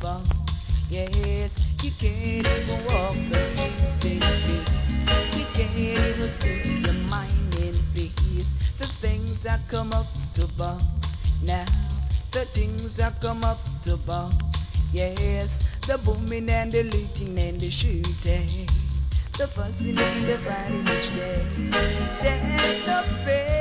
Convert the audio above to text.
comfortable. Yes, you can't even walk the street in peace. You can't even speak your mind in peace. The things are comfortable now. The things are comfortable. Yes, the booming and the looting and the shooting. The fussing and the fighting each day. There's no fair.